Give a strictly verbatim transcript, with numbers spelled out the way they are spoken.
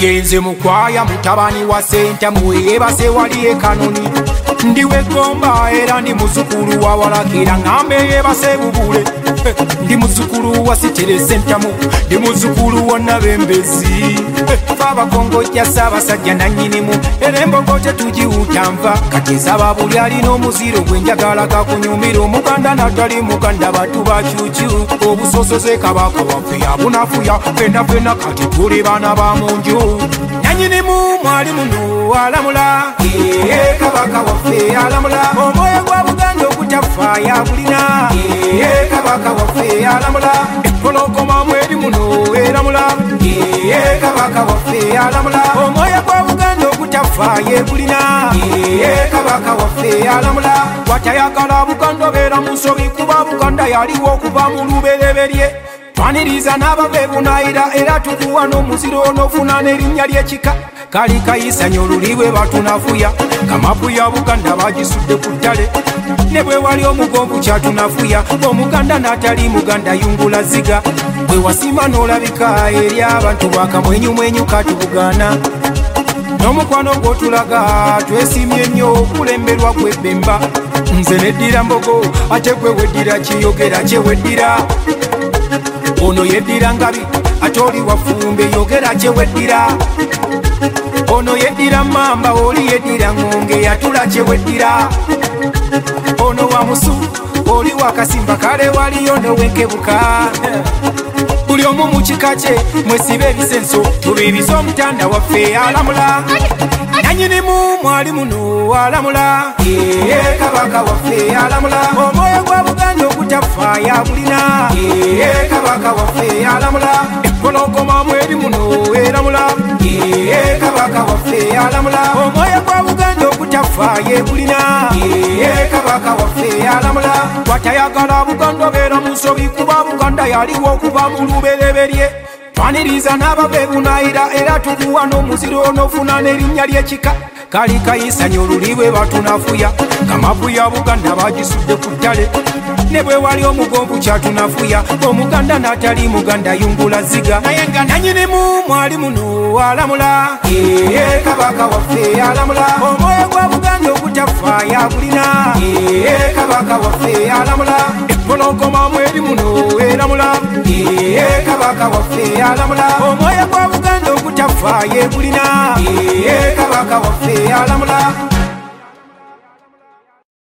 Ngenze mukwaya mutabani wa senta muwebase wali e kanoni ndiwe gomba era ndi muzukulu wa walakira ngambe yebase bubule ndi muzukulu wa sitere sentamu ndi muzukulu wa nabembezi faba kongo ya saba sajja nanyinimu erembo kote tujiutamva katiza babuli alino muziro gwenjagala kakunyumira omuganda natali muganda batu bachuchu obusosoze kabaka wafuya bunafuya fena fena kati tuli bana ba munju nanyinimu mwali muno alamula ee kabaka wafe alamula omwoyo gwa buganda okutafaya bulina ee kabaka wafe alamula empologoma mweri muno eramula ee kabaka wafe alamula omwoyo gwa buganda okutafaya bulina ee kabaka wafe alamula watayagala buganda beera mu nsobi kuba buganda yaliwo okuva mu lubereberye twaniriza n'abave bunayira era tukuwa n'omuziro n'ofuna n'erinnya ly'ekika kali kayisanya olulibwe batunafuya kamapu ya buganda bagisudde ku ttale ne bwe wali omugombu kyatunafuya omuganda n'atali muganda yungula ziga bwe wasima n'olabika eri abantu bakamwenyumwenyu katubugana n'omukwano gw'otulaga twesimye nnyo okulemberwa gw'ebbemba nze neddira mbogo ate gwe weddira kiyogera kyeweddira ono yeddira ngabi ate oli wafumbe yogera kyeweddira ono yeddira mamba oli yeddira ngonge yatula kyeweddira ono wa musu oli wakasimba kale waliyo nowenkebuka buli omu mu kika kye mwesiba ebisenso tubibiza omutanda waffe alamula nanyinimu mwali muno alamula ee kabaka waffe alamula omwoyo gwa buganda okutafaya bulina ee kabaka waffe alamula empologoma mweri muno eramula ee kabaka waffe alamula omwoyo gwa buganda okutafaya bulina ee kabaka waffe alamula watayagala buganda beera mu nsobi kuba buganda yaliwo okuva mu lubereberye twaniriza n'abave bunayira era tukuwa n'omuziro n'ofuna n'erinnya ly'ekika kali kayisanya olulibwe batunafuya kamapu ya buganda bagisudde ku ttale ne bwe wali omugombu kyatunafuya omuganda n'atali muganda yungula ziga naye nga nanyinimu mwali muno alamula ee kabaka waffe alamula omwoyo gwa buganda okutafaya bulina ee kabaka waffe alamula empologoma mweri muno eramula ee kabaka waffe alamula omwoyo gwa buganda okutafaya bulina ee kabaka waffe alamula